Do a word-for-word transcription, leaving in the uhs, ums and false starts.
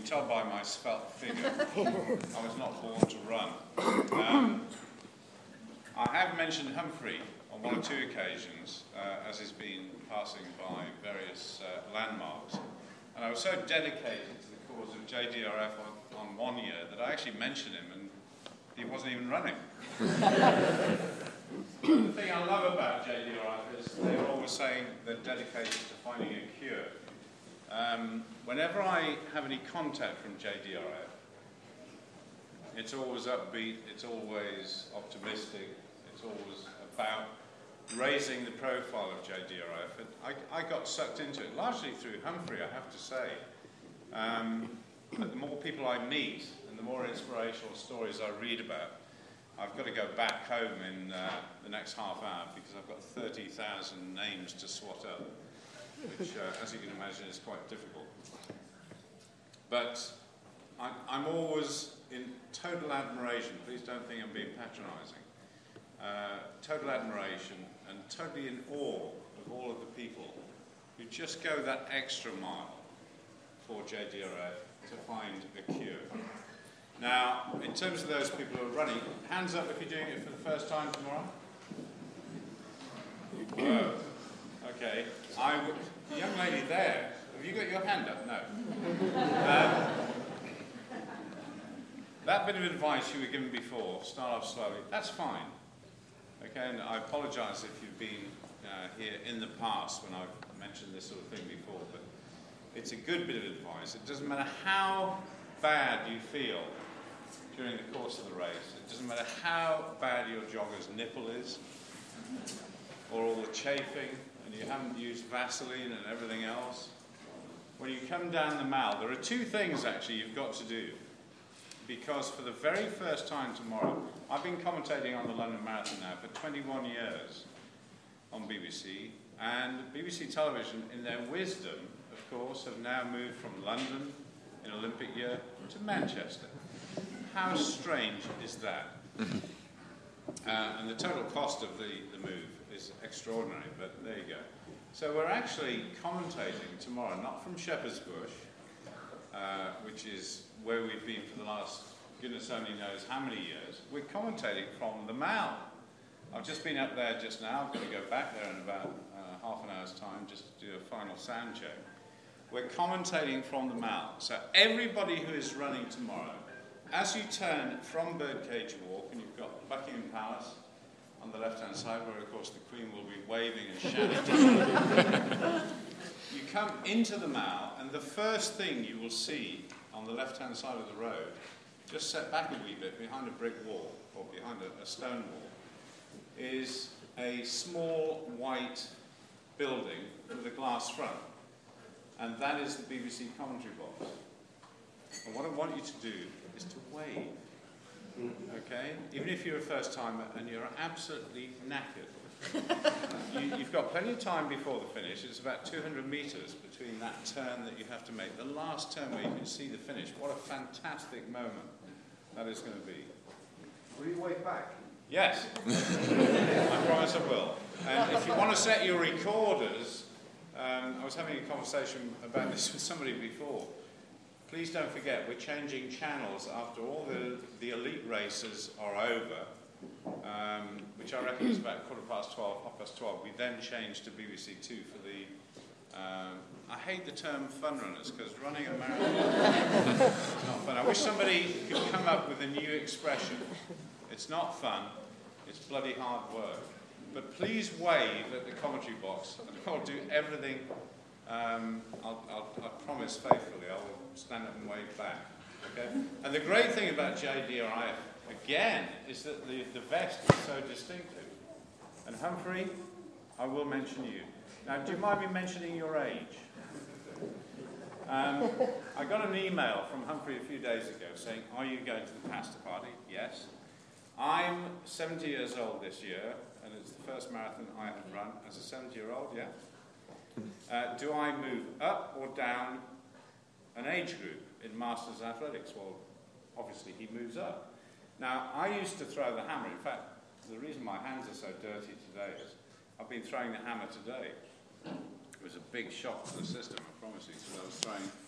tell by my svelte figure, I was not born to run. Um, I have mentioned Humphrey on one or two occasions, uh, as he's been passing by various uh, landmarks. And I was so dedicated to the cause of J D R F on, on one year that I actually mentioned him and he wasn't even running. The thing I love about J D R F is they're always saying they're dedicated to finding a cure. Um, whenever I have any contact from J D R F, it's always upbeat, it's always optimistic, it's always about raising the profile of J D R F. And I, I got sucked into it, largely through Humphrey, I have to say. Um, but the more people I meet and the more inspirational stories I read about, I've got to go back home in uh, the next half hour because I've got thirty thousand names to swat up, which, uh, as you can imagine, is quite difficult. But I'm, I'm always in total admiration. Please don't think I'm being patronising. Uh, total admiration and totally in awe of all of the people who just go that extra mile for J D R F to find a cure. Now, in terms of those people who are running, hands up if you're doing it for the first time tomorrow. Whoa. Okay. I would, the young lady there, have you got your hand up? No. Um, that bit of advice you were given before, start off slowly, that's fine. Okay, and I apologise if you've been uh, here in the past when I've mentioned this sort of thing before, but it's a good bit of advice. It doesn't matter how bad you feel during the course of the race. It doesn't matter how bad your jogger's nipple is, or all the chafing, and you haven't used Vaseline and everything else. When you come down the mile, there are two things actually you've got to do. Because for the very first time tomorrow, I've been commentating on the London Marathon now for twenty-one years on B B C, and B B C Television, in their wisdom, of course, have now moved from London in Olympic year to Manchester. How strange is that? Uh, and the total cost of the, the move is extraordinary, but there you go. So we're actually commentating tomorrow, not from Shepherd's Bush, uh, which is where we've been for the last, goodness only knows how many years. We're commentating from the Mall. I've just been up there just now. I'm going to go back there in about uh, half an hour's time just to do a final sound check. We're commentating from the Mall. So everybody who is running tomorrow, as you turn from Birdcage Walk, and you've got Buckingham Palace on the left-hand side, where of course the Queen will be waving and shouting. You come into the Mall, and the first thing you will see on the left-hand side of the road, just set back a wee bit behind a brick wall, or behind a, a stone wall, is a small white building with a glass front. And that is the B B C commentary box. And what I want you to do is to wave. Okay? Even if you're a first timer and you're absolutely knackered. you, you've got plenty of time before the finish. It's about two hundred metres between that turn that you have to make. The last turn where you can see the finish. What a fantastic moment that is going to be. Will you wave back? Yes. I promise I will. And if you want to set your recorders, um, I was having a conversation about this with somebody before. Please don't forget, we're changing channels after all the, the elite races are over, um, which I reckon is about quarter past twelve, half past twelve. We then change to B B C Two for the, um, I hate the term fun runners, because running a marathon is not fun. I wish somebody could come up with a new expression. It's not fun, it's bloody hard work. But please wave at the commentary box, and I'll do everything, um, I'll, I'll, I'll promise faithfully, I will stand up and wave back. Okay? And the great thing about J D R F, again, is that the, the vest is so distinctive. And Humphrey, I will mention you. Now, do you mind me mentioning your age? Um, I got an email from Humphrey a few days ago saying, are you going to the pasta party? Yes. I'm seventy years old this year, and it's the first marathon I have run as a seventy-year-old, yeah? Uh, do I move up or down an age group in Masters Athletics? Well, obviously he moves up. Now, I used to throw the hammer. In fact, the reason my hands are so dirty today is I've been throwing the hammer today. It was a big shock to the system, I promise you, because I was throwing